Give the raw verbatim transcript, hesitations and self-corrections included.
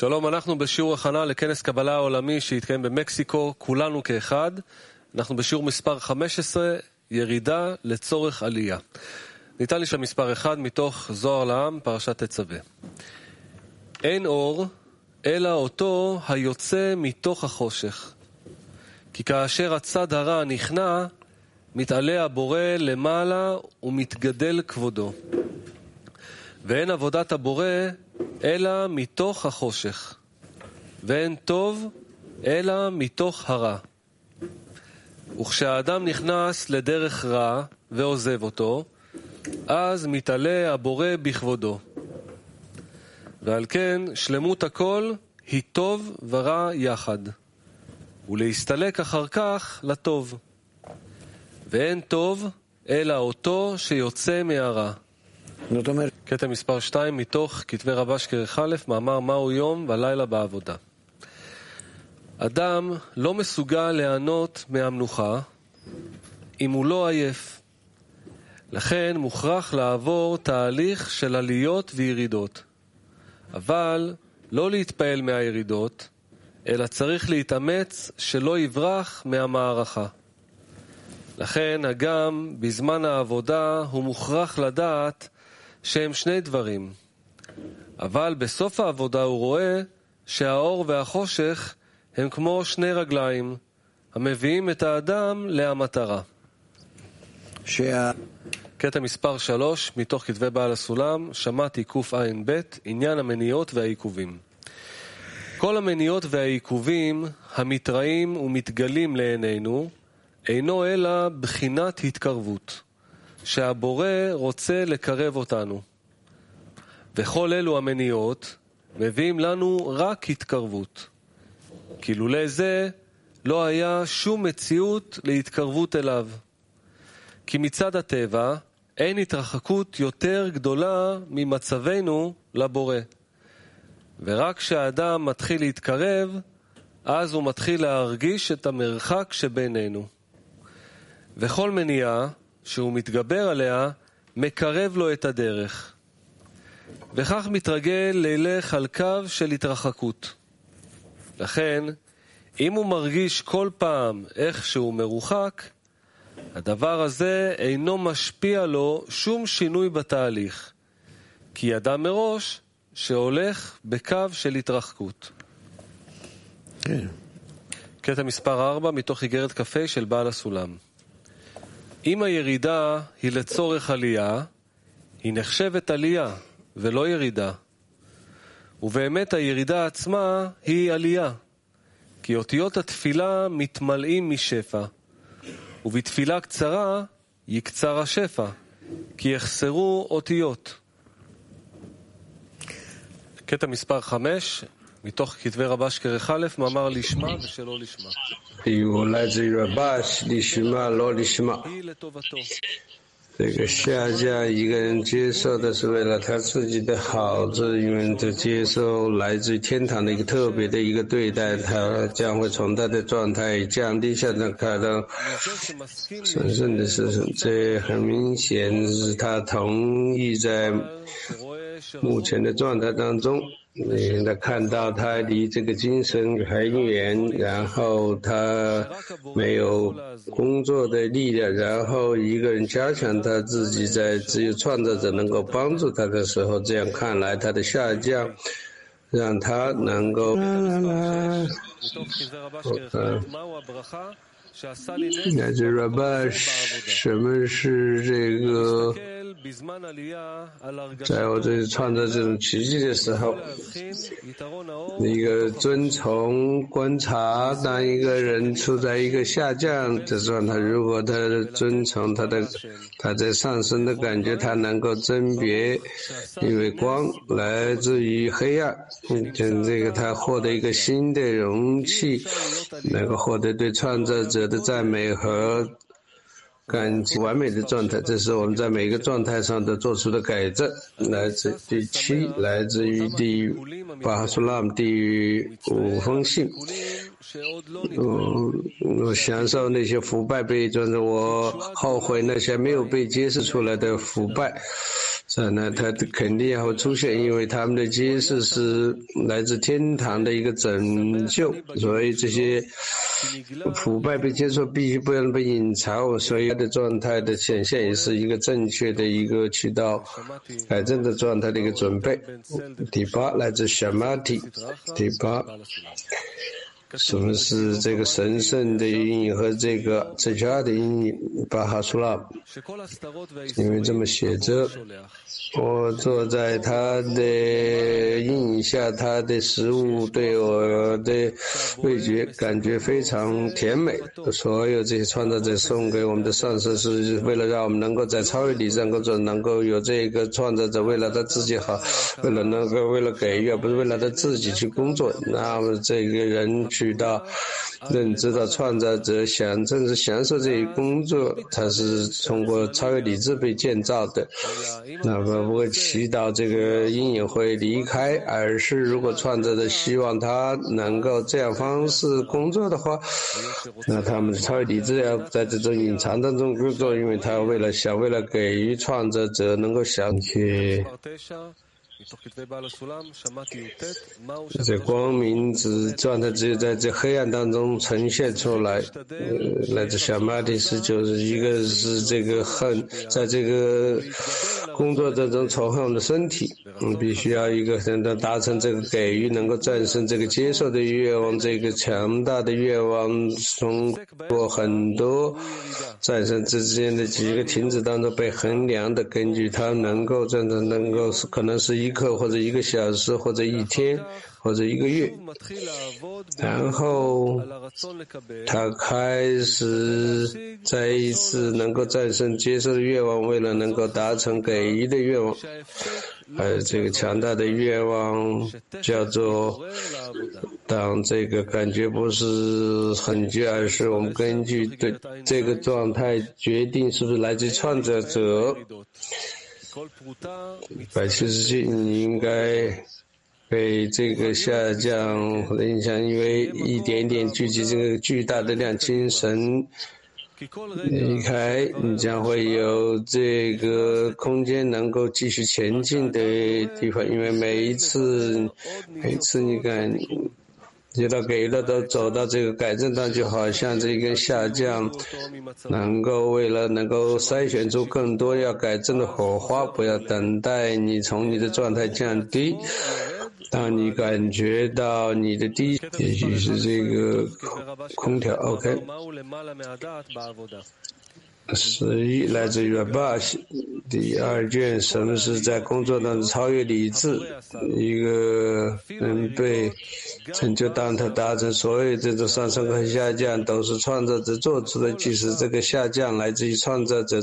שלום, אנחנו בשיעור הכנה לכנס קבלה העולמי שהתקיים במקסיקו, כולנו כאחד. אנחנו בשיעור מספר חמש עשרה, ירידה לצורך עלייה. ניתן לי שם מספר אחד מתוך זוהר לעם, פרשת תצווה. אין אור, אלא אותו היוצא מתוך החושך. כי כאשר הצד הרע נכנע, מתעלה הבורא למעלה ומתגדל כבודו. ואין עבודת הבורא אלא מתוך החושך, ואין טוב אלא מתוך הרע. וכשהאדם נכנס לדרך רע ועוזב אותו, אז מתעלה הבורא בכבודו. ועל כן שלמות הכל היא טוב ורע יחד, ולהסתלק אחר כך לטוב. ואין טוב אלא אותו שיוצא מהרע. זאת אומרת, קטע מספר שתיים מתוך כתבי רבש כרך א', מאמר מהו יום ולילה בעבודה. אדם לא מסוגל ליהנות מהמנוחה אם הוא לא עייף. לכן מוכרח לעבור תהליך של עליות וירידות. אבל לא להתפעל מהירידות, אלא צריך להתאמץ שלא יברח מהמערכה. לכן הגם בזמן העבודה הוא מוכרח לדעת שהם שני דברים. אבל בסוף העבודה הוא רואה שהאור והחושך הם כמו שני רגליים, המביאים את האדם להמטרה. שה... קטע מספר שלוש מתוך כתבי בעל הסולם, שמעתי קוף עין ב', עניין המניעות והעיכובים. כל המניעות והעיכובים המתראים ומתגלים לעינינו, אינו אלא בחינת התקרבות, שהבורא רוצה לקרב אותנו. וכל אלו המניעות מביאים לנו רק התקרבות. כי לולא זה לא היה שום מציאות להתקרבות אליו. כי מצד הטבע אין התרחקות יותר גדולה ממצבנו לבורא. ורק כשהאדם מתחיל להתקרב, אז הוא מתחיל להרגיש את המרחק שבינינו. וכל מניעה שהוא מתגבר עליה, מקרב לו את הדרך. וכך מתרגל לילך על קו של התרחקות. לכן, אם הוא מרגיש כל פעם איך שהוא מרוחק, הדבר הזה אינו משפיע לו שום שינוי בתהליך, כי ידע מראש שהולך בקו של התרחקות. כן. קטע מספר ארבע מתוך איגרת קפה של בעל הסולם. אם הירידה היא לצורך עלייה, היא נחשבת עלייה ולא ירידה. ובאמת הירידה עצמה היא עלייה, כי אותיות התפילה מתמלאים משפע, ובתפילה קצרה יקצר השפע, כי יחסרו אותיות. קטע מספר חמש מתוך כתבי רבש כרך א', מאמר לשמה ושלא לשמה. 有来自于 Rabash 历史嘛，罗历史嘛。 היא לטובתו. 这个下降一个人接受的是为了他自己的好，这因为这接受来自于天堂的一个特别的一个对待，他将会从他的状态降低下来，看到神圣的是这很明显是他同意在目前的状态当中。嗯，他看到他离这个精神很远，然后他没有工作的力量，然后一个人加强他自己在只有创造者能够帮助他的时候，这样看来他的下降让他能够来自 Rabash 什么是这个在我这里创造这种奇迹的时候，一个遵从观察，当一个人处在一个下降的状态，如果他遵从他的他在上升的感觉，他能够甄别，因为光来自于黑暗，嗯，这个他获得一个新的容器，能够获得对创造者的赞美和感情完美的状态，这是我们在每个状态上都做出的改正。来自第七，来自于第巴哈苏拉姆第五封信。嗯，我享受那些腐败被装着，我后悔那些没有被揭示出来的腐败。 在那它肯定也会出现，因为他们的揭示是来自天堂的一个拯救，所以这些腐败被接受必须不能被隐藏，所以它的状态的显现也是一个正确的一个起到改正的状态的一个准备。第八来自夏玛提，第八。什么是这个神圣的阴影和这个自家的阴影？巴哈苏拉，因为这么写着：我坐在他的阴影下，他的食物对我的味觉感觉非常甜美。所有这些创造者送给我们的上师，是为了让我们能够在超越理上工作，能够有这个创造者为了他自己好，为了能够为了给予，而不是为了他自己去工作。那么这个人去到认知到创造者想正是享受这一工作，他是通过超越理智被建造的。那么不会祈祷这个阴影会离开，而是如果创造者希望他能够这样方式工作的话，那他们的超越理智要在这种隐藏当中工作，因为他为了想为了给予创造者能够想起这光明之状态只有在这黑暗当中呈现出来。呃、来自小马蒂斯就是一个是这个恨，在这个工作当中仇恨我们的身体，嗯，必须要一个人的达成这个给予，能够战胜这个接受的愿望，这个强大的愿望，通过很多战胜之间的几个停止当中被衡量的，根据它能够真的能够是可能是一刻或者一个小时或者一天或者一个月，然后他开始再一次能够战胜接受的愿望，为了能够达成给予的愿望，而这个强大的愿望叫做当这个感觉不是很绝，而是我们根据对这个状态决定是不是来自创造者。百七十七，你应该被这个下降或者影响，因为一点一点聚集这个巨大的量精神离开，你将会有这个空间能够继续前进的地方，因为每一次每一次你感觉到给了都走到这个改正上，就好像这个下降能够为了能够筛选出更多要改正的火花，不要等待你从你的状态降低。当你感觉到你的低，也许是这个空调 OK。十一来自于巴西第二卷，什么是在工作当中超越理智？一个人被成就，当他达成所有这种上升和下降都是创造者做出的，即使这个下降来自于创造者